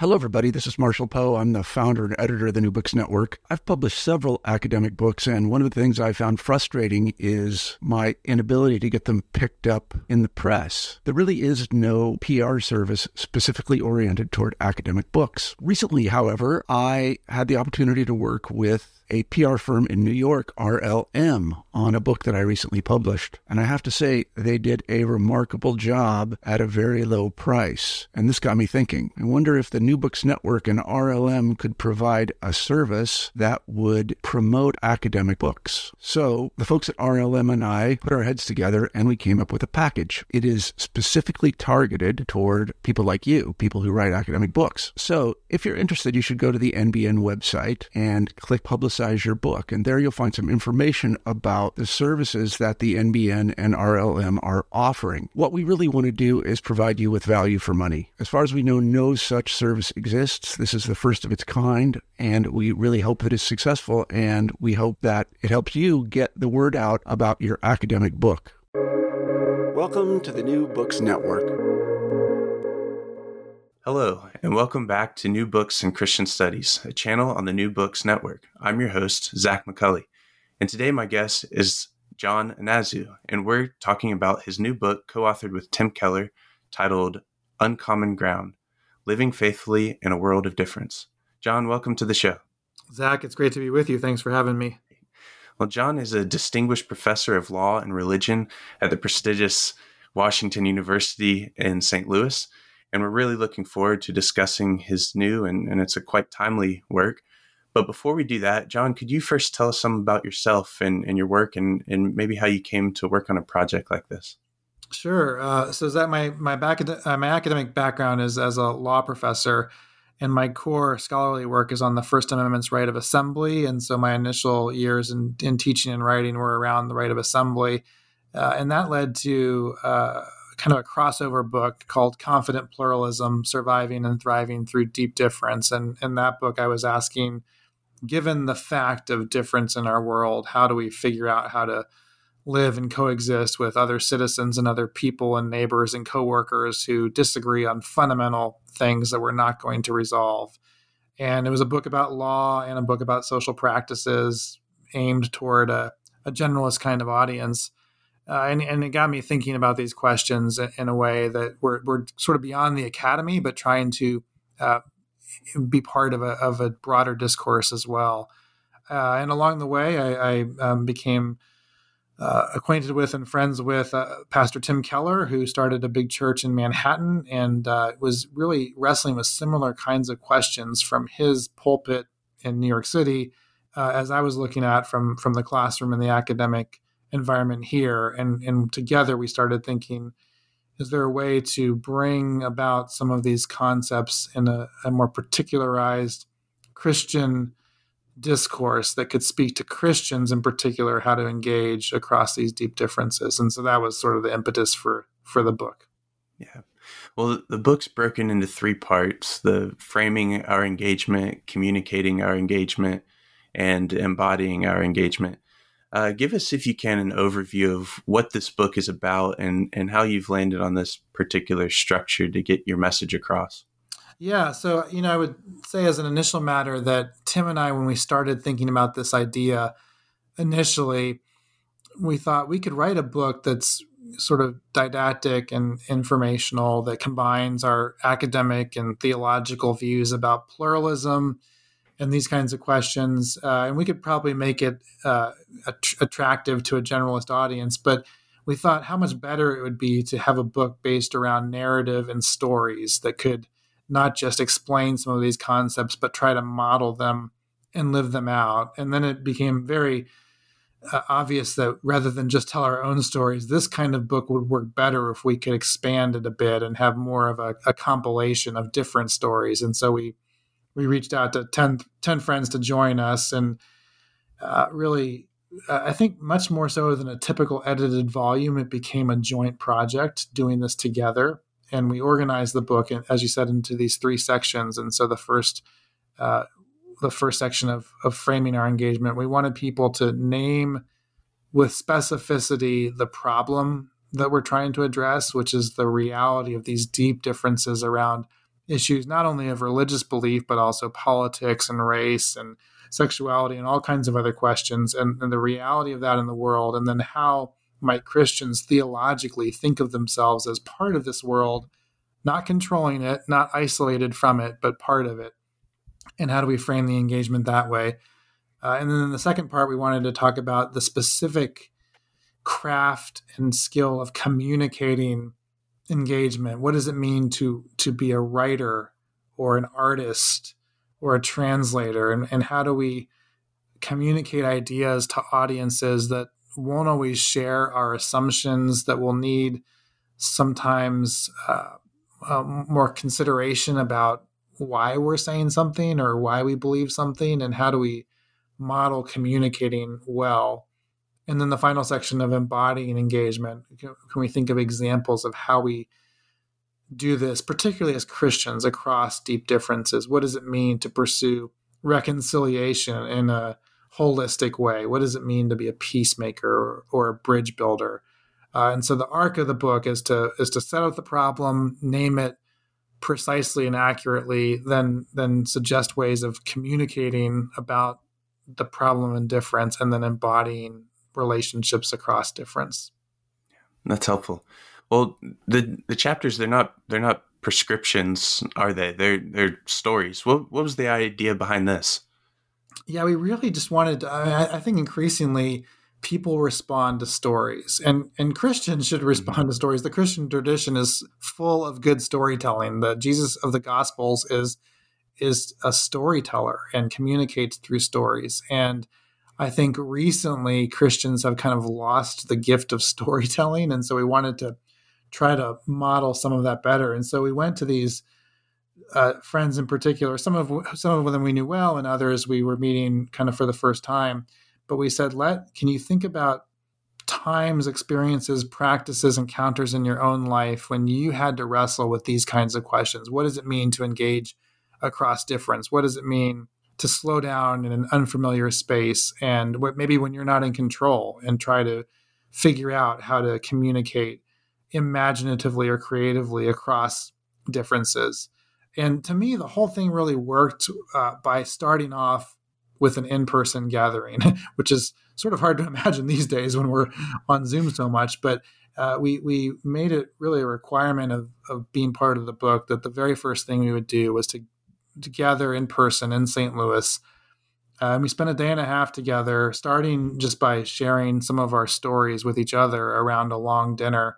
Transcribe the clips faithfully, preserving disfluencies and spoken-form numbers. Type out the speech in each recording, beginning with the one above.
Hello, everybody. This is Marshall Poe. I'm the founder and editor of the New Books Network. I've published several academic books, and one of the things I found frustrating is my inability to get them picked up in the press. There really is no P R service specifically oriented toward academic books. Recently, however, I had the opportunity to work with a P R firm in New York, R L M, on a book that I recently published. And I have to say, they did a remarkable job at a very low price. And this got me thinking. I wonder if the New Books Network and R L M could provide a service that would promote academic books. So the folks at R L M and I put our heads together and we came up with a package. It is specifically targeted toward people like you, people who write academic books. So if you're interested, you should go to the N B N website and click Publicize your book. And there you'll find some information about the services that the N B N and R L M are offering. What we really want to do is provide you with value for money. As far as we know, no such service exists. This is the first of its kind, and we really hope that it's successful, and we hope that it helps you get the word out about your academic book. Welcome to the New Books Network. Hello, and welcome back to New Books in Christian Studies, a channel on the New Books Network. I'm your host, Zach McCulley, and today my guest is John Inazu, and we're talking about his new book co-authored with Tim Keller titled Uncommon Ground, Living Faithfully in a World of Difference. John, welcome to the show. Zach, it's great to be with you. Thanks for having me. Well, John is a distinguished professor of law and religion at the prestigious Washington University in Saint Louis. And we're really looking forward to discussing his new, and, and it's a quite timely work. But before we do that, John, could you first tell us some about yourself and, and your work and, and maybe how you came to work on a project like this? Sure. Uh, so is that my my, back, uh, my academic background is as a law professor, and my core scholarly work is on the First Amendment's right of assembly. And so my initial years in, in teaching and writing were around the right of assembly. Uh, and that led to uh, kind of a crossover book called Confident Pluralism, Surviving and Thriving Through Deep Difference. And in that book, I was asking, given the fact of difference in our world, how do we figure out how to live and coexist with other citizens and other people and neighbors and coworkers who disagree on fundamental things that we're not going to resolve? And it was a book about law and a book about social practices aimed toward a, a generalist kind of audience. Uh, and, and it got me thinking about these questions in a way that we're, we're sort of beyond the academy, but trying to uh, be part of a, of a broader discourse as well. Uh, and along the way, I, I um, became uh, acquainted with and friends with uh, Pastor Tim Keller, who started a big church in Manhattan and uh, was really wrestling with similar kinds of questions from his pulpit in New York City, uh, as I was looking at from, from the classroom and the academic environment here. And, and together we started thinking, is there a way to bring about some of these concepts in a, a more particularized Christian discourse that could speak to Christians in particular, how to engage across these deep differences? And so that was sort of the impetus for, for the book. Yeah. Well, the book's broken into three parts: the framing our engagement, communicating our engagement, and embodying our engagement. Uh, give us, if you can, an overview of what this book is about and, and how you've landed on this particular structure to get your message across. Yeah. So, you know, I would say as an initial matter that Tim and I, when we started thinking about this idea initially, we thought we could write a book that's sort of didactic and informational, that combines our academic and theological views about pluralism and these kinds of questions. Uh, and we could probably make it uh, att- attractive to a generalist audience. But we thought how much better it would be to have a book based around narrative and stories that could not just explain some of these concepts, but try to model them and live them out. And then it became very uh, obvious that rather than just tell our own stories, this kind of book would work better if we could expand it a bit and have more of a, a compilation of different stories. And so we we reached out to ten, ten friends to join us, and uh, really, uh, I think much more so than a typical edited volume, it became a joint project doing this together. And we organized the book, as you said, into these three sections. And so the first uh, the first section of, of framing our engagement, we wanted people to name with specificity the problem that we're trying to address, which is the reality of these deep differences around issues, not only of religious belief, but also politics and race and sexuality and all kinds of other questions, and, and the reality of that in the world. And then how might Christians theologically think of themselves as part of this world, not controlling it, not isolated from it, but part of it? And how do we frame the engagement that way? Uh, and then in the second part, we wanted to talk about the specific craft and skill of communicating engagement. What does it mean to to be a writer or an artist or a translator? And, and how do we communicate ideas to audiences that won't always share our assumptions, that will need sometimes uh, uh, more consideration about why we're saying something or why we believe something, and how do we model communicating well? And then the final section of embodying engagement. Can, can we think of examples of how we do this, particularly as Christians, across deep differences? What does it mean to pursue reconciliation in a holistic way? What does it mean to be a peacemaker or, or a bridge builder? Uh, and so the arc of the book is to is to set out the problem, name it precisely and accurately, then then suggest ways of communicating about the problem and difference, and then embodying relationships across difference. That's helpful. Well, the the chapters, they're not they're not prescriptions, are they? They're they're stories. What what was the idea behind this? Yeah, we really just wanted to, I, I think increasingly people respond to stories, and and Christians should respond mm-hmm. to stories. The Christian tradition is full of good storytelling. The Jesus of the Gospels is is a storyteller and communicates through stories. And I think recently Christians have kind of lost the gift of storytelling. And so we wanted to try to model some of that better. And so we went to these uh, friends in particular, some of some of them we knew well, and others we were meeting kind of for the first time. But we said, let, can you think about times, experiences, practices, encounters in your own life when you had to wrestle with these kinds of questions? What does it mean to engage across difference? What does it mean to slow down in an unfamiliar space, and what, maybe when you're not in control, and try to figure out how to communicate imaginatively or creatively across differences? And to me, the whole thing really worked uh, by starting off with an in-person gathering, which is sort of hard to imagine these days when we're on Zoom so much. But uh, we we made it really a requirement of, of being part of the book that the very first thing we would do was to together in person in Saint Louis. Uh, and we spent a day and a half together, starting just by sharing some of our stories with each other around a long dinner.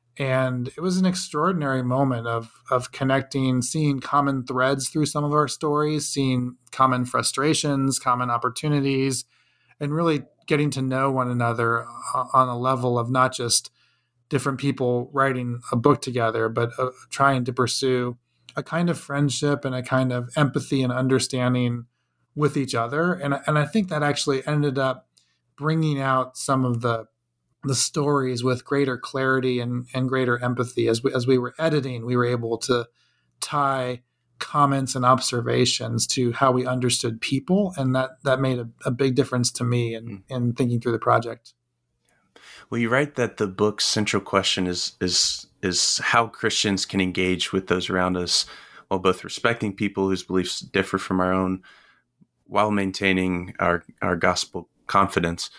And it was an extraordinary moment of of connecting, seeing common threads through some of our stories, seeing common frustrations, common opportunities, and really getting to know one another on a level of not just different people writing a book together, but uh, trying to pursue a kind of friendship and a kind of empathy and understanding with each other. And, and I think that actually ended up bringing out some of the the stories with greater clarity and, and greater empathy. As we, as we were editing, we were able to tie comments and observations to how we understood people. And that, that made a, a big difference to me in, in thinking through the project. Well, you write that the book's central question is is is how Christians can engage with those around us while both respecting people whose beliefs differ from our own, while maintaining our, our gospel confidence.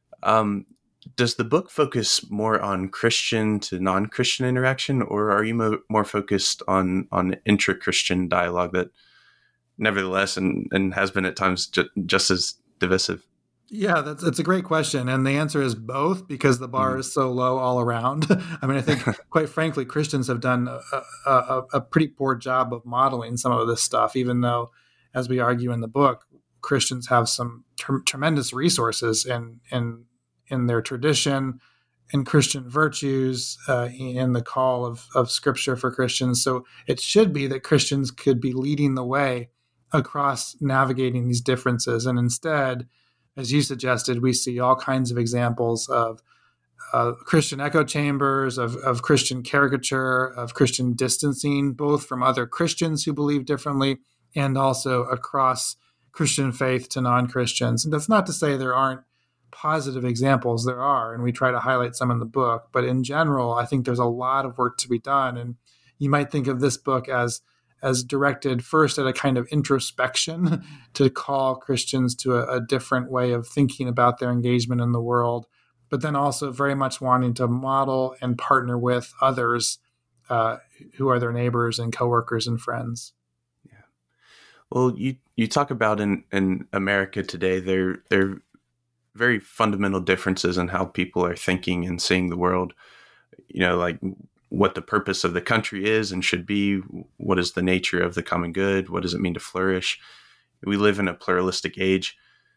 Um, does the book focus more on Christian to non-Christian interaction, or are you mo- more focused on on intra-Christian dialogue that nevertheless and, and has been at times ju- just as divisive? Yeah, that's that's a great question. And the answer is both, because the bar mm. is so low all around. I mean, I think, quite frankly, Christians have done a, a, a pretty poor job of modeling some of this stuff, even though, as we argue in the book, Christians have some ter- tremendous resources in, in, in their tradition, in Christian virtues, uh, in the call of, of Scripture for Christians. So it should be that Christians could be leading the way across navigating these differences. And instead, as you suggested, we see all kinds of examples of uh, Christian echo chambers, of, of Christian caricature, of Christian distancing, both from other Christians who believe differently and also across Christian faith to non-Christians. And that's not to say there aren't positive examples. There are, and we try to highlight some in the book. But in general, I think there's a lot of work to be done. And you might think of this book as as directed first at a kind of introspection to call Christians to a, a different way of thinking about their engagement in the world, but then also very much wanting to model and partner with others uh, who are their neighbors and coworkers and friends. Yeah. Well, you, you talk about in, in America today, there, there are very fundamental differences in how people are thinking and seeing the world, you know, like what the purpose of the country is and should be, what is the nature of the common good, what does it mean to flourish? We live in a pluralistic age.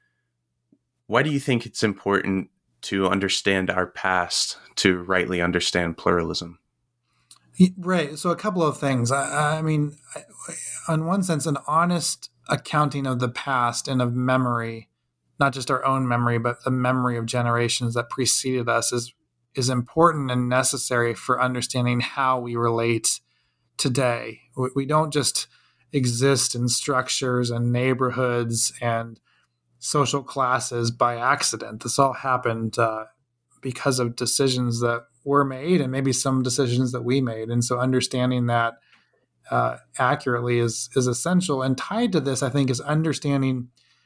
Why do you think it's important to understand our past to rightly understand pluralism? Right. So a couple of things. I, I mean, on one sense, an honest accounting of the past and of memory, not just our own memory, but the memory of generations that preceded us is is important and necessary for understanding how we relate today. We, we don't just exist in structures and neighborhoods and social classes by accident. This all happened uh, because of decisions that were made and maybe some decisions that we made. And so understanding that uh, accurately is, is essential. And tied to this, I think, is understanding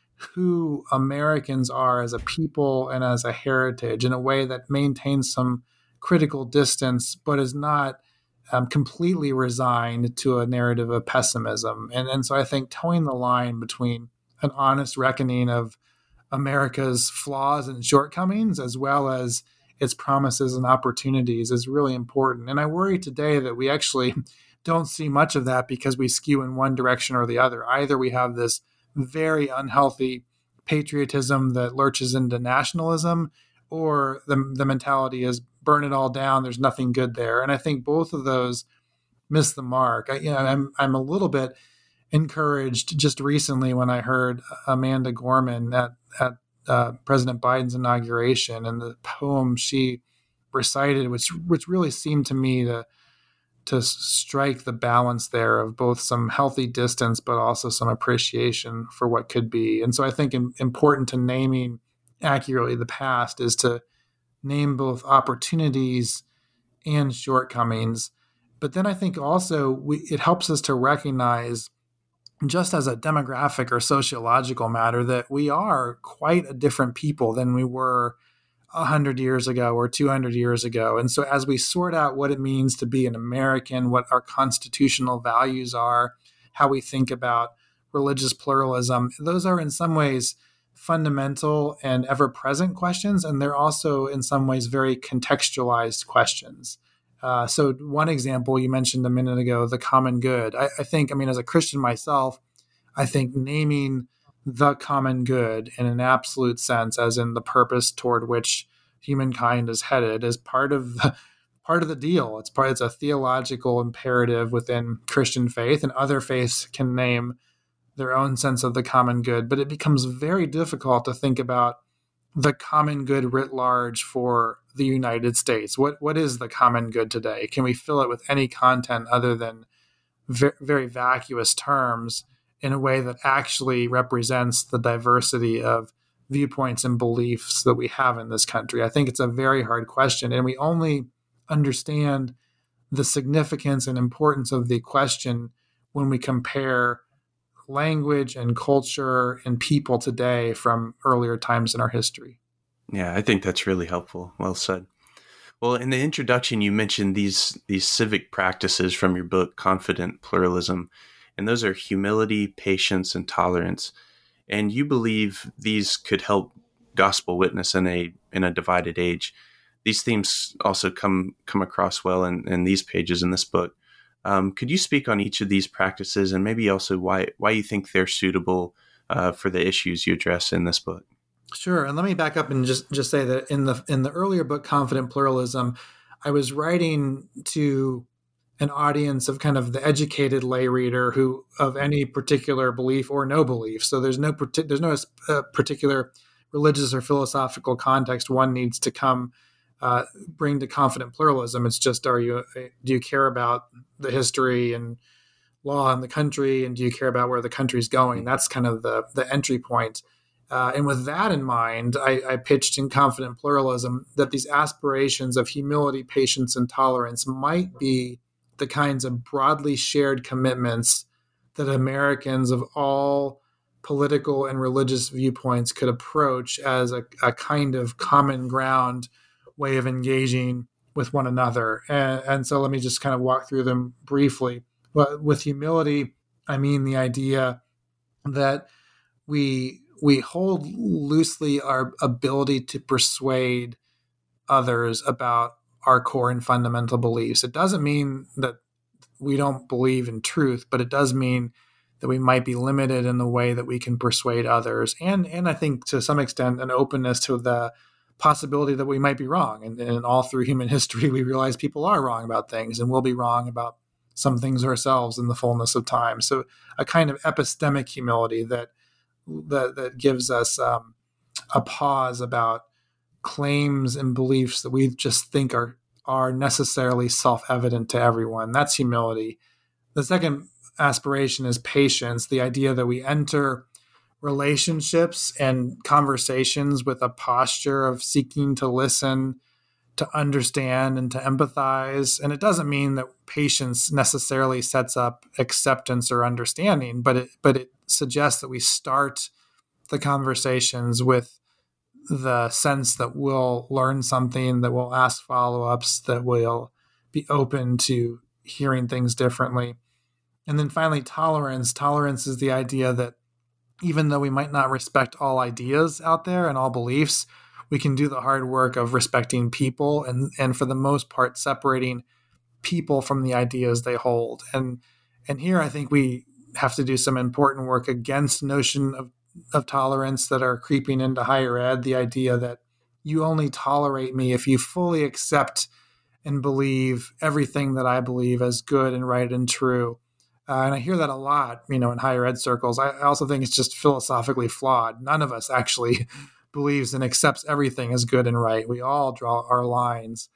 who Americans are as a people and as a heritage in a way that maintains some critical distance, but is not um, completely resigned to a narrative of pessimism. And, and so I think towing the line between an honest reckoning of America's flaws and shortcomings, as well as its promises and opportunities, is really important. And I worry today that we actually don't see much of that because we skew in one direction or the other. Either we have this very unhealthy patriotism that lurches into nationalism, or the the mentality is burn it all down. There's nothing good there. And I think both of those miss the mark. I, you know, I'm I'm a little bit encouraged just recently when I heard Amanda Gorman at at uh, President Biden's inauguration, and the poem she recited, which which really seemed to me to to strike the balance there of both some healthy distance, but also some appreciation for what could be. And so I think in, important to naming accurately the past is to name both opportunities and shortcomings. But then I think also we, it helps us to recognize, just as a demographic or sociological matter, that we are quite a different people than we were one hundred years ago or two hundred years ago. And so as we sort out what it means to be an American, what our constitutional values are, how we think about religious pluralism, those are in some ways fundamental and ever-present questions, and they're also in some ways very contextualized questions. Uh, so one example you mentioned a minute ago, the common good. I, I think, I mean, as a Christian myself, I think naming the common good in an absolute sense, as in the purpose toward which humankind is headed, is part of the, part of the deal. It's part. It's a theological imperative within Christian faith, and other faiths can name their own sense of the common good. But it becomes very difficult to think about the common good writ large for the United States. What what is the common good today? Can we fill it with any content other than very, very vacuous terms in a way that actually represents the diversity of viewpoints and beliefs that we have in this country? I think it's a very hard question, and we only understand the significance and importance of the question when we compare language and culture and people today from earlier times in our history. Yeah, I think that's really helpful. Well said. Well, in the introduction, you mentioned these these civic practices from your book, Confident Pluralism, and those are humility, patience, and tolerance. And you believe these could help gospel witness in a in a divided age. These themes also come come across well in, in these pages in this book. Um, could you speak on each of these practices and maybe also why why you think they're suitable uh, for the issues you address in this book? Sure. And let me back up and just, just say that in the in the earlier book, Confident Pluralism, I was writing to an audience of kind of the educated lay reader who of any particular belief or no belief. So there's no there's no uh, particular religious or philosophical context one needs to come uh, bring to Confident Pluralism. It's just, are you do you care about the history and law in the country, and do you care about where the country's going? That's kind of the the entry point. Uh, and with that in mind, I, I pitched in Confident Pluralism that these aspirations of humility, patience, and tolerance might be the kinds of broadly shared commitments that Americans of all political and religious viewpoints could approach as a, a kind of common ground way of engaging with one another. And, and so let me just kind of walk through them briefly. But with humility, I mean the idea that we we hold loosely our ability to persuade others about our core and fundamental beliefs. It doesn't mean that we don't believe in truth, but it does mean that we might be limited in the way that we can persuade others. And, and I think to some extent, an openness to the possibility that we might be wrong. And, and all through human history, we realize people are wrong about things, and we'll be wrong about some things ourselves in the fullness of time. So a kind of epistemic humility that that, that gives us um, a pause about claims and beliefs that we just think are are necessarily self-evident to everyone. That's humility. The second aspiration is patience, the idea that we enter relationships and conversations with a posture of seeking to listen, to understand, and to empathize. And it doesn't mean that patience necessarily sets up acceptance or understanding, but it but it suggests that we start the conversations with the sense that we'll learn something, that we'll ask follow-ups, that we'll be open to hearing things differently. And then finally, tolerance. Tolerance is the idea that even though we might not respect all ideas out there and all beliefs, we can do the hard work of respecting people and, and for the most part, separating people from the ideas they hold. And and here I think we have to do some important work against notion of, of tolerance that are creeping into higher ed, the idea that you only tolerate me if you fully accept and believe everything that I believe as good and right and true. Uh, and I hear that a lot, you know, in higher ed circles. I also think it's just philosophically flawed. None of us actually believes and accepts everything as good and right. We all draw our lines.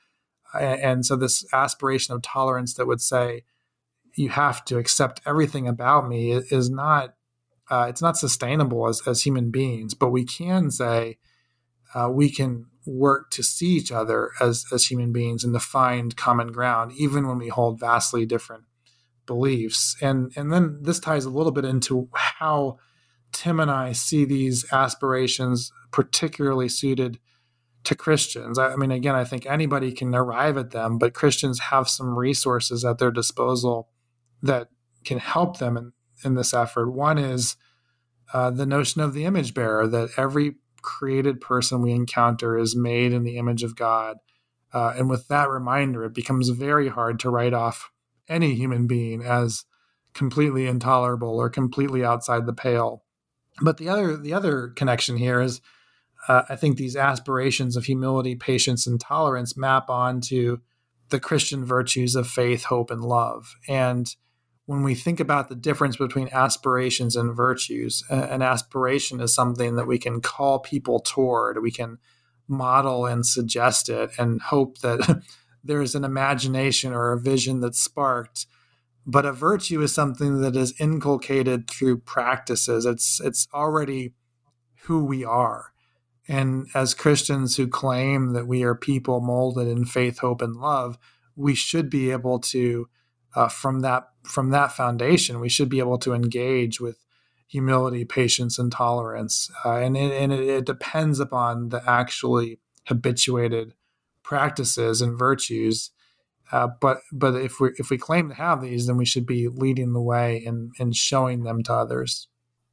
And so this aspiration of tolerance that would say, you have to accept everything about me is not, uh, it's not sustainable as, as human beings. But we can say uh, we can work to see each other as, as human beings and to find common ground, even when we hold vastly different beliefs. And and then this ties a little bit into how Tim and I see these aspirations particularly suited to Christians. I, I mean, again, I think anybody can arrive at them, but Christians have some resources at their disposal that can help them in, in this effort. One is uh, the notion of the image bearer, that every created person we encounter is made in the image of God. Uh, and with that reminder, it becomes very hard to write off any human being as completely intolerable or completely outside the pale. But the other the other connection here is uh, I think these aspirations of humility, patience, and tolerance map onto the Christian virtues of faith, hope, and love. And when we think about the difference between aspirations and virtues, an aspiration is something that we can call people toward. We can model and suggest it and hope that there's an imagination or a vision that's sparked. But a virtue is something that is inculcated through practices. It's it's already who we are. And as Christians who claim that we are people molded in faith, hope, and love, we should be able to, uh, from that from that foundation, we should be able to engage with humility, patience, and tolerance. Uh, and it, and it, it depends upon the actually habituated practices and virtues. Uh, but but if we if we claim to have these, then we should be leading the way and, and showing them to others.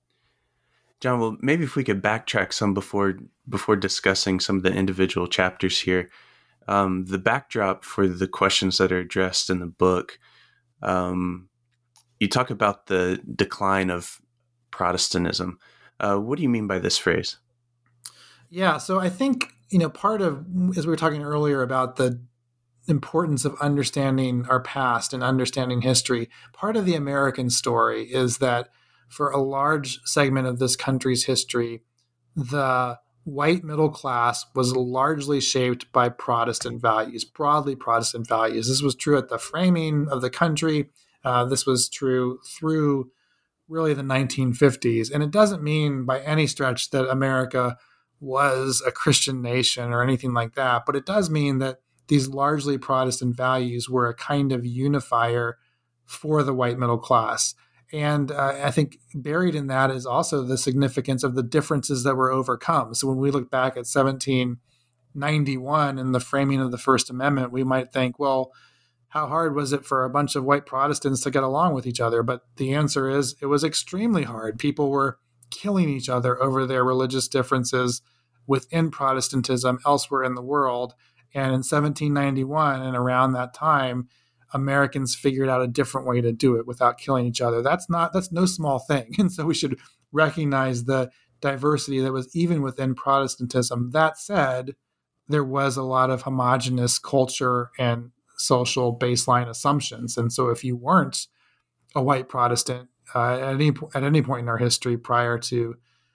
John, well, maybe if we could backtrack some before before discussing some of the individual chapters here. Um, the backdrop for the questions that are addressed in the book, um, you talk about the decline of Protestantism. Uh, what do you mean by this phrase? Yeah, so I think, you know, part of, as we were talking earlier about the importance of understanding our past and understanding history, part of the American story is that for a large segment of this country's history, the white middle class was largely shaped by Protestant values, broadly Protestant values. This was true at the framing of the country. Uh, this was true through really the nineteen fifties. And it doesn't mean by any stretch that America was a Christian nation or anything like that, but it does mean that these largely Protestant values were a kind of unifier for the white middle class. And uh, I think buried in that is also the significance of the differences that were overcome. So when we look back at seventeen ninety-one and the framing of the First Amendment, we might think, well, how hard was it for a bunch of white Protestants to get along with each other? But the answer is it was extremely hard. People were killing each other over their religious differences within Protestantism elsewhere in the world. And in seventeen ninety-one and around that time, Americans figured out a different way to do it without killing each other. That's not, that's no small thing. And so we should recognize the diversity that was even within Protestantism. That said, there was a lot of homogenous culture and social baseline assumptions. And so if you weren't a white Protestant uh, at any at any point in our history prior to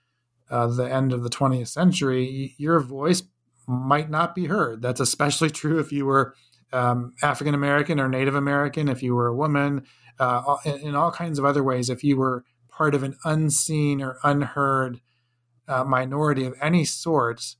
uh, the end of the twentieth century, your voice might not be heard. That's especially true if you were um, African American or Native American, if you were a woman, uh, in, in all kinds of other ways. If you were part of an unseen or unheard uh, minority of any sort,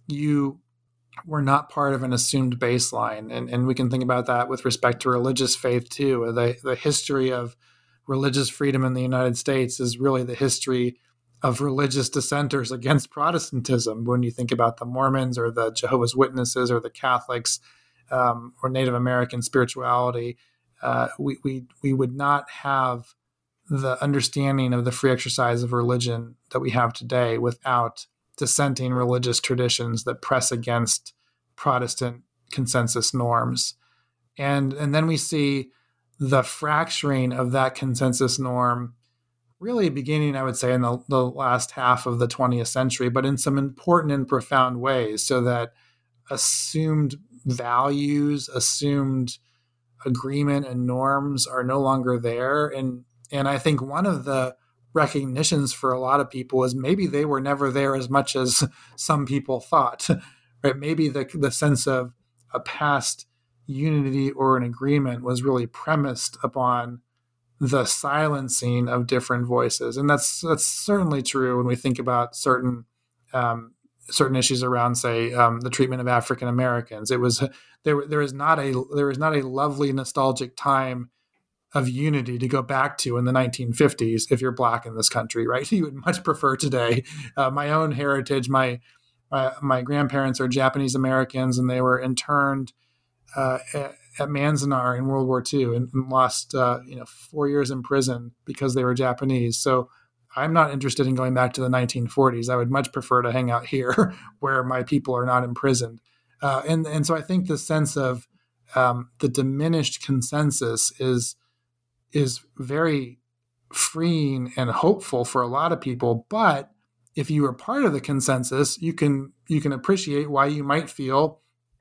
you were not part of an assumed baseline. And, and we can think about that with respect to religious faith too. The, the history of religious freedom in the United States is really the history of religious dissenters against Protestantism. When you think about the Mormons or the Jehovah's Witnesses or the Catholics um, or Native American spirituality, uh, we, we, we would not have the understanding of the free exercise of religion that we have today without dissenting religious traditions that press against Protestant consensus norms. And, and then we see the fracturing of that consensus norm really beginning, I would say, in the, the last half of the twentieth century, but in some important and profound ways, so that assumed values, assumed agreement and norms are no longer there. And, and I think one of the recognitions for a lot of people is maybe they were never there as much as some people thought, right? Maybe the the sense of a past unity or an agreement was really premised upon the silencing of different voices. And that's that's certainly true when we think about certain um, certain issues around, say, um, the treatment of African Americans. It was there there is not a there is not a lovely nostalgic time of unity to go back to in the nineteen fifties if you're Black in this country, right? You would much prefer today. Uh, my own heritage, my uh, my grandparents are Japanese Americans, and they were interned uh, at, at Manzanar in World War Two and, and lost uh, you know four years in prison because they were Japanese. So I'm not interested in going back to the nineteen forties. I would much prefer to hang out here where my people are not imprisoned. Uh, and and so I think the sense of um, the diminished consensus is is very freeing and hopeful for a lot of people. But if you are part of the consensus, you can you can appreciate why you might feel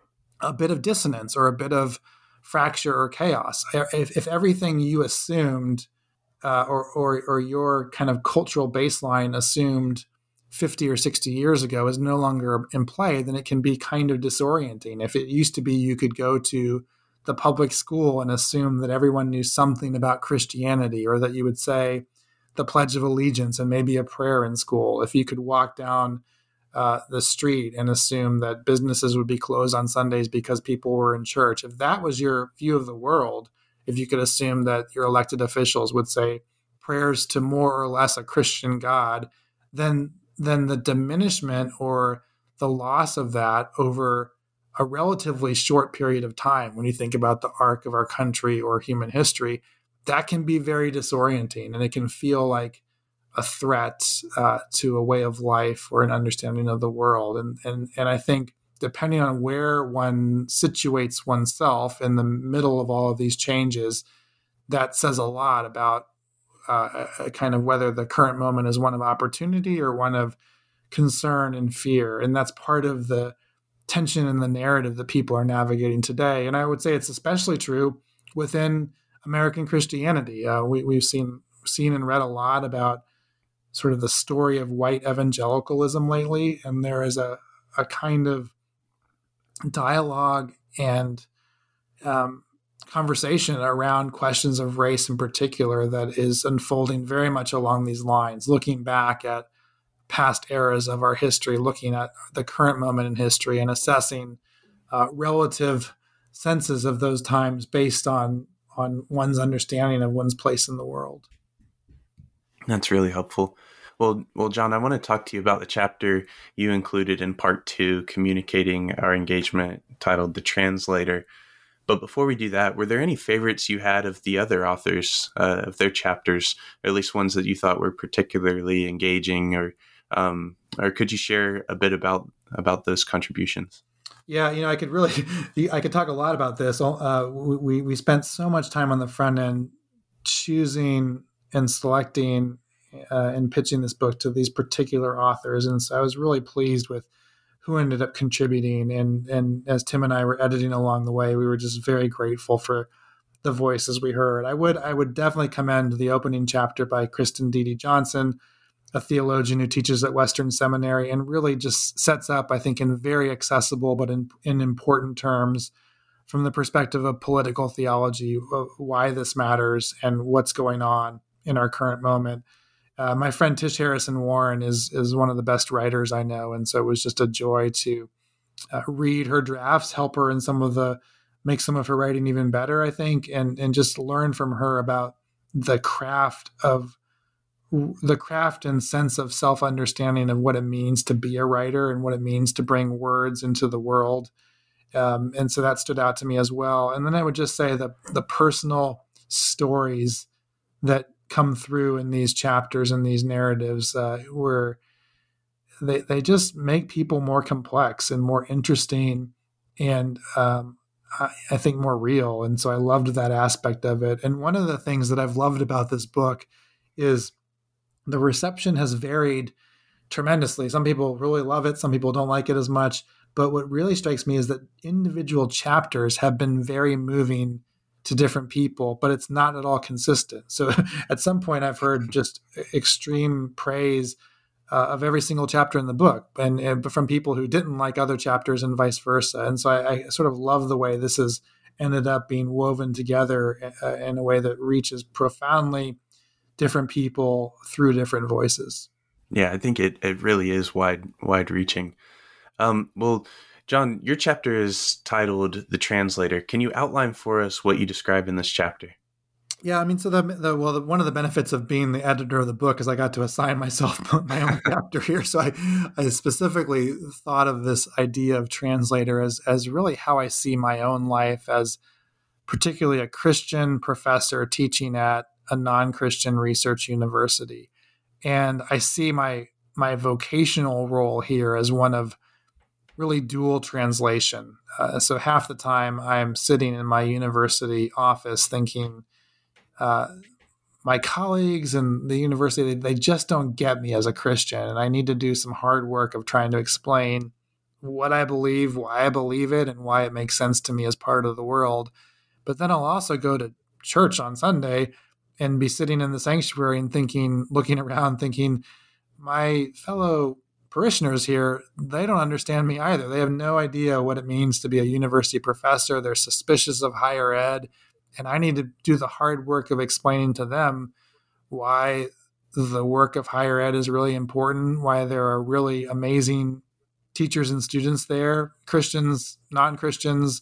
a bit of dissonance or a bit of fracture or chaos. If, if everything you assumed uh, or, or or your kind of cultural baseline assumed fifty or sixty years ago is no longer in play, then it can be kind of disorienting. If it used to be you could go to the public school and assume that everyone knew something about Christianity, or that you would say the Pledge of Allegiance and maybe a prayer in school. If you could walk down uh, the street and assume that businesses would be closed on Sundays because people were in church, if that was your view of the world, if you could assume that your elected officials would say prayers to more or less a Christian God, then, then the diminishment or the loss of that over a relatively short period of time, when you think about the arc of our country or human history, that can be very disorienting, and it can feel like a threat uh, to a way of life or an understanding of the world. And and and I think depending on where one situates oneself in the middle of all of these changes, that says a lot about uh, a kind of whether the current moment is one of opportunity or one of concern and fear. And that's part of the tension in the narrative that people are navigating today. And I would say it's especially true within American Christianity. Uh, we, we've seen seen and read a lot about sort of the story of white evangelicalism lately, and there is a, a kind of dialogue and um, conversation around questions of race in particular that is unfolding very much along these lines, looking back at past eras of our history, looking at the current moment in history and assessing uh, relative senses of those times based on on one's understanding of one's place in the world. That's really helpful. Well, well, John, I want to talk to you about the chapter you included in part two, Communicating Our Engagement, titled The Translator. But before we do that, were there any favorites you had of the other authors, uh, of their chapters, or at least ones that you thought were particularly engaging, or um, or could you share a bit about about those contributions? Yeah, you know, I could really, I could talk a lot about this. Uh, we we spent so much time on the front end choosing and selecting uh, and pitching this book to these particular authors, and so I was really pleased with who ended up contributing. And and as Tim and I were editing along the way, we were just very grateful for the voices we heard. I would I would definitely commend the opening chapter by Kristen Dede Johnson, a theologian who teaches at Western Seminary and really just sets up, I think, in very accessible but in, in important terms from the perspective of political theology, of why this matters and what's going on in our current moment. Uh, my friend Tish Harrison Warren is is one of the best writers I know, and so it was just a joy to uh, read her drafts, help her in some of the, make some of her writing even better, I think, and and just learn from her about the craft of the craft and sense of self-understanding of what it means to be a writer and what it means to bring words into the world. Um, and so that stood out to me as well. And then I would just say that the personal stories that come through in these chapters and these narratives uh, were, they, they just make people more complex and more interesting and um, I, I think more real. And so I loved that aspect of it. And one of the things that I've loved about this book is the reception has varied tremendously. Some people really love it. Some people don't like it as much. But what really strikes me is that individual chapters have been very moving to different people, but it's not at all consistent. So at some point I've heard just extreme praise uh, of every single chapter in the book and, and from people who didn't like other chapters and vice versa. And so I, I sort of love the way this has ended up being woven together uh, in a way that reaches profoundly different people through different voices. Yeah, I think it, it really is wide wide reaching. Um, well, John, your chapter is titled The Translator. Can you outline for us what you describe in this chapter? Yeah, I mean, so the, the well, the, one of the benefits of being the editor of the book is I got to assign myself my own chapter here. So I, I specifically thought of this idea of translator as as really how I see my own life as particularly a Christian professor teaching at a non-Christian research university. And I see my my vocational role here as one of really dual translation. Uh, so half the time I'm sitting in my university office thinking, uh, my colleagues and the university, they, they just don't get me as a Christian. And I need to do some hard work of trying to explain what I believe, why I believe it, and why it makes sense to me as part of the world. But then I'll also go to church on Sunday and be sitting in the sanctuary and thinking, looking around, thinking, my fellow parishioners here, they don't understand me either. They have no idea what it means to be a university professor. They're suspicious of higher ed. And I need to do the hard work of explaining to them why the work of higher ed is really important, why there are really amazing teachers and students there, Christians, non-Christians,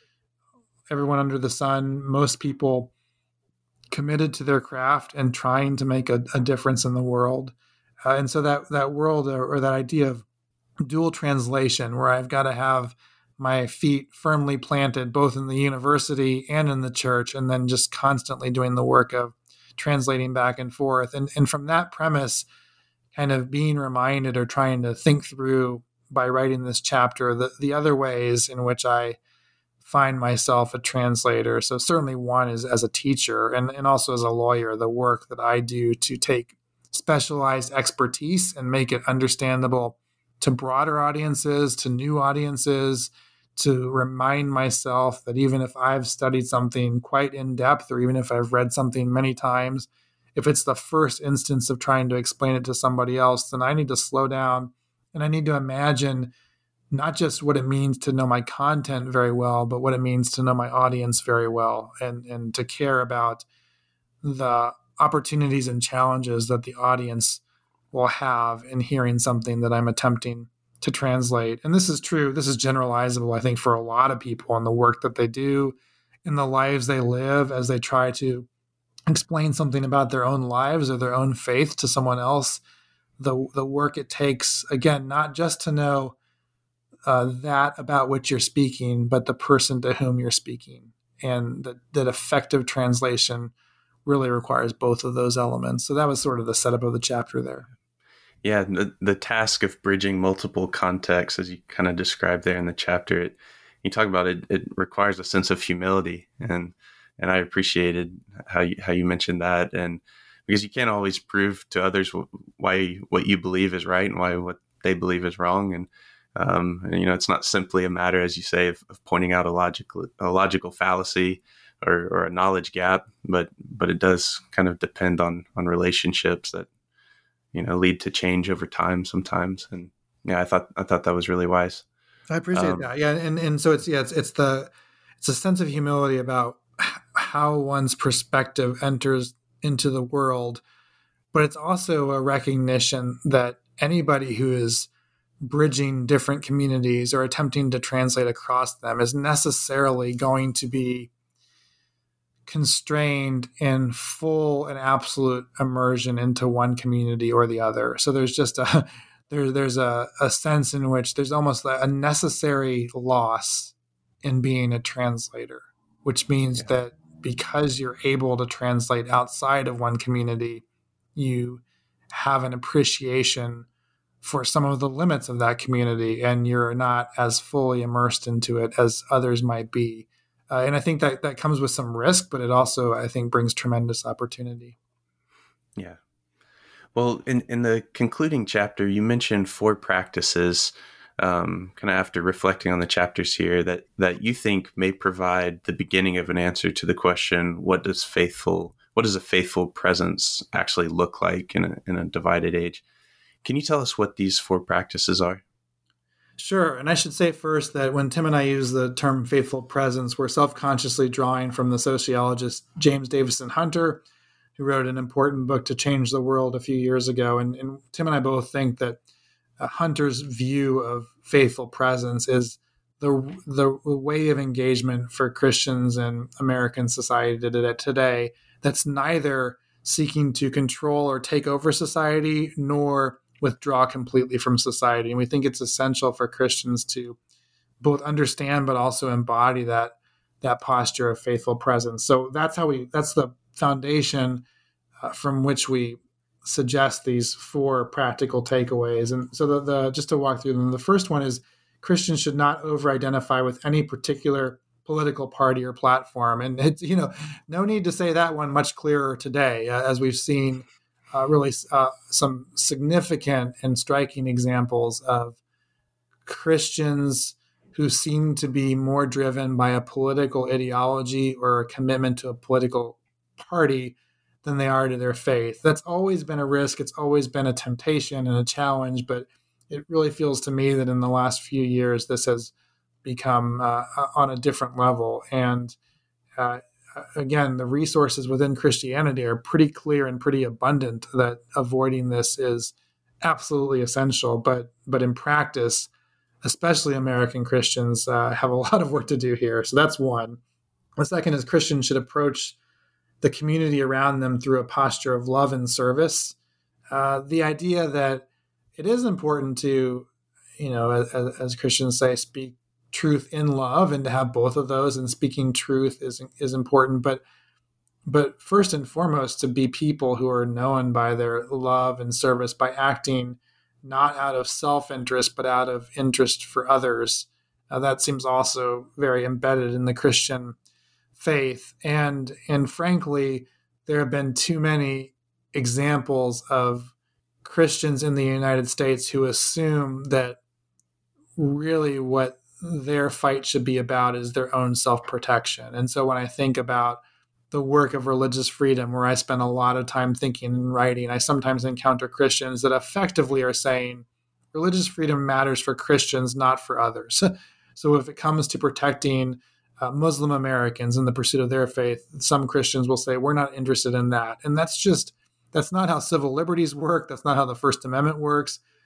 everyone under the sun, most people committed to their craft and trying to make a, a difference in the world. Uh, and so that that world or, or that idea of dual translation, where I've got to have my feet firmly planted both in the university and in the church, and then just constantly doing the work of translating back and forth. And, and from that premise, kind of being reminded or trying to think through by writing this chapter, the, the other ways in which I find myself a translator. So certainly one is as a teacher and, and also as a lawyer, the work that I do to take specialized expertise and make it understandable to broader audiences, to new audiences, to remind myself that even if I've studied something quite in depth, or even if I've read something many times, if it's the first instance of trying to explain it to somebody else, then I need to slow down and I need to imagine not just what it means to know my content very well, but what it means to know my audience very well, and, and to care about the opportunities and challenges that the audience will have in hearing something that I'm attempting to translate. And this is true. This is generalizable, I think, for a lot of people in the work that they do, in the lives they live as they try to explain something about their own lives or their own faith to someone else. The, the work it takes, again, not just to know uh, that about which you're speaking, but the person to whom you're speaking. And that, that effective translation really requires both of those elements. So that was sort of the setup of the chapter there. Yeah, the, the task of bridging multiple contexts, as you kind of described there in the chapter, it, you talk about it, it requires a sense of humility. And and I appreciated how you, how you mentioned that. And because you can't always prove to others why what you believe is right and why what they believe is wrong. And, um, and you know, it's not simply a matter, as you say, of, of pointing out a logical a logical fallacy or, or a knowledge gap, but but it does kind of depend on on relationships that, you know, lead to change over time sometimes. And yeah, I thought I thought that was really wise. I appreciate um, that. Yeah, and and so it's yeah, it's it's the it's a sense of humility about how one's perspective enters into the world, but it's also a recognition that anybody who is bridging different communities or attempting to translate across them is necessarily going to be constrained in full and absolute immersion into one community or the other. So there's just a there, there's a, a sense in which there's almost a necessary loss in being a translator, which means yeah. that because you're able to translate outside of one community, you have an appreciation for some of the limits of that community, and you're not as fully immersed into it as others might be. Uh, and I think that that comes with some risk, but it also, I think, brings tremendous opportunity. Yeah. Well, in, in the concluding chapter, you mentioned four practices, um, kind of after reflecting on the chapters here, that, that you think may provide the beginning of an answer to the question, what does faithful, what does a faithful presence actually look like in a, in a divided age? Can you tell us what these four practices are? Sure. And I should say first that when Tim and I use the term faithful presence, we're self-consciously drawing from the sociologist James Davison Hunter, who wrote an important book to change the world a few years ago. And, and Tim and I both think that uh, Hunter's view of faithful presence is the, the way of engagement for Christians in American society today that's neither seeking to control or take over society nor withdraw completely from society. And we think it's essential for Christians to both understand but also embody that that posture of faithful presence. So that's how we that's the foundation uh, from which we suggest these four practical takeaways. And so the, the just to walk through them, the first one is Christians should not over-identify with any particular political party or platform. And it's, you know, no need to say that one much clearer today, uh, as we've seen Uh, really uh, some significant and striking examples of Christians who seem to be more driven by a political ideology or a commitment to a political party than they are to their faith. That's always been a risk. It's always been a temptation and a challenge, but it really feels to me that in the last few years, this has become uh, on a different level. And uh, again, the resources within Christianity are pretty clear and pretty abundant that avoiding this is absolutely essential. But but in practice, especially American Christians uh, have a lot of work to do here. So that's one. The second is Christians should approach the community around them through a posture of love and service. Uh, the idea that it is important to, you know, as, as Christians say, speak truth in love, and to have both of those, and speaking truth is is important. But but first and foremost, to be people who are known by their love and service, by acting not out of self-interest, but out of interest for others. Uh, that seems also very embedded in the Christian faith. And and frankly, there have been too many examples of Christians in the United States who assume that really what their fight should be about is their own self-protection. And so when I think about the work of religious freedom, where I spend a lot of time thinking and writing, I sometimes encounter Christians that effectively are saying religious freedom matters for Christians, not for others. So if it comes to protecting uh, Muslim Americans in the pursuit of their faith, some Christians will say, we're not interested in that. And that's just, that's not how civil liberties work. That's not how the First Amendment works.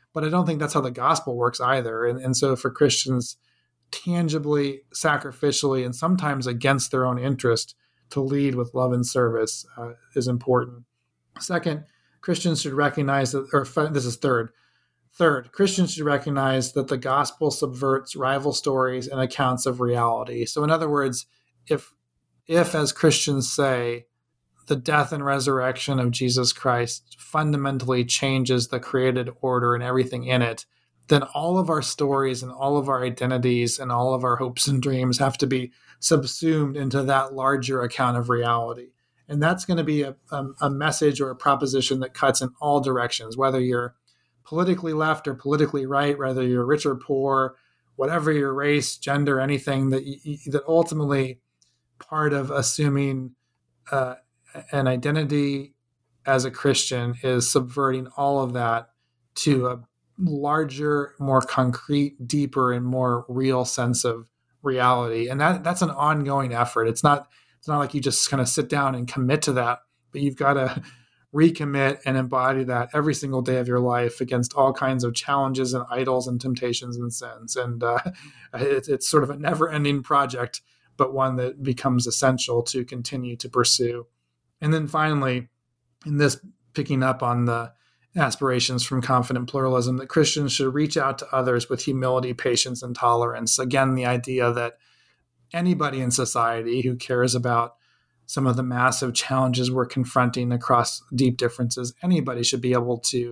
but I don't think that's how the gospel works either. And, and so for Christians, tangibly, sacrificially, and sometimes against their own interest, to lead with love and service uh, is important. Second, Christians should recognize that, or this is third. Third, Christians should recognize that the gospel subverts rival stories and accounts of reality. So in other words, if, if as Christians say, the death and resurrection of Jesus Christ fundamentally changes the created order and everything in it, then all of our stories and all of our identities and all of our hopes and dreams have to be subsumed into that larger account of reality. And that's going to be a, a, a message or a proposition that cuts in all directions, whether you're politically left or politically right, whether you're rich or poor, whatever your race, gender, anything, that you, that ultimately part of assuming uh, an identity as a Christian is subverting all of that to a larger, more concrete, deeper, and more real sense of reality. And that that's an ongoing effort. It's not it's not like you just kind of sit down and commit to that, but you've got to recommit and embody that every single day of your life against all kinds of challenges and idols and temptations and sins. And uh, it, it's sort of a never-ending project, but one that becomes essential to continue to pursue. And then finally, in this, picking up on the aspirations from confident pluralism, that Christians should reach out to others with humility, patience, and tolerance. Again, the idea that anybody in society who cares about some of the massive challenges we're confronting across deep differences, anybody should be able to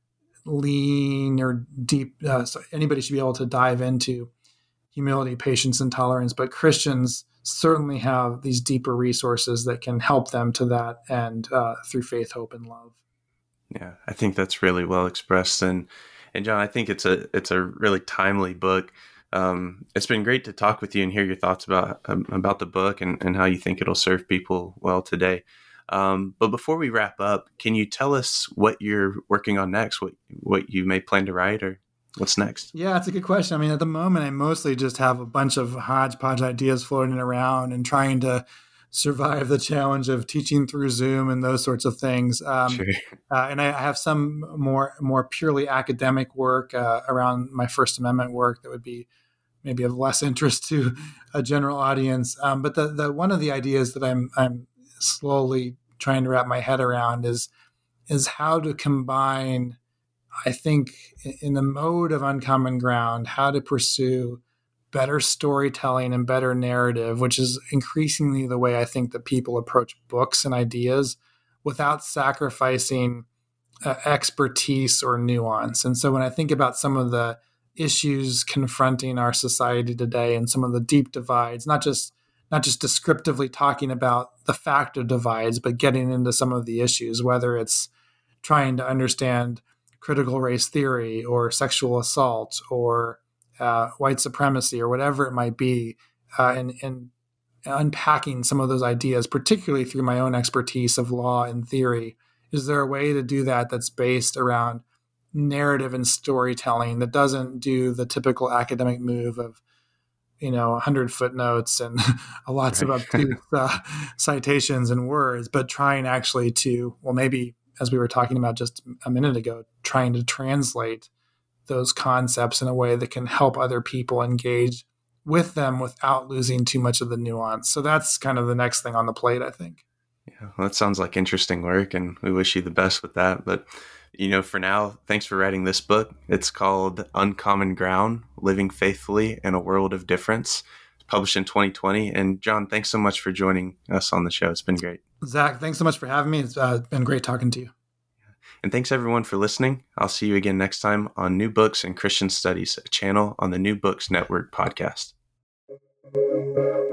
lean or deep, uh, so anybody should be able to dive into humility, patience, and tolerance. But Christians certainly have these deeper resources that can help them to that end uh, through faith, hope, and love. Yeah, I think that's really well expressed. And, and John, I think it's a, it's a really timely book. Um, it's been great to talk with you and hear your thoughts about, um, about the book and, and how you think it'll serve people well today. Um, but before we wrap up, can you tell us what you're working on next, what, what you may plan to write, or what's next? Yeah, it's a good question. I mean, at the moment, I mostly just have a bunch of hodgepodge ideas floating around and trying to survive the challenge of teaching through Zoom and those sorts of things. Um, Sure. uh, and I have some more more purely academic work uh, around my First Amendment work that would be maybe of less interest to a general audience. Um, but the the one of the ideas that I'm I'm slowly trying to wrap my head around is is how to combine, I think, in the mode of Uncommon Ground, how to pursue better storytelling and better narrative, which is increasingly the way I think that people approach books and ideas, without sacrificing uh, expertise or nuance. And so when I think about some of the issues confronting our society today and some of the deep divides, not just not just descriptively talking about the fact of divides, but getting into some of the issues, whether it's trying to understand critical race theory or sexual assault or uh, white supremacy or whatever it might be, uh, and, and unpacking some of those ideas, particularly through my own expertise of law and theory. Is there a way to do that that's based around narrative and storytelling that doesn't do the typical academic move of, you know, one hundred footnotes and lots right. of obtuse uh, citations and words, but trying actually to, well, maybe as we were talking about just a minute ago, trying to translate those concepts in a way that can help other people engage with them without losing too much of the nuance. So that's kind of the next thing on the plate, I think. Yeah, well, that sounds like interesting work, and we wish you the best with that. But, you know, for now, thanks for writing this book. It's called Uncommon Ground, Living Faithfully in a World of Difference. It's published in twenty twenty. And John, thanks so much for joining us on the show. It's been great. Zach, thanks so much for having me. It's uh, been great talking to you. And thanks everyone for listening. I'll see you again next time on New Books and Christian Studies, a channel on the New Books Network podcast.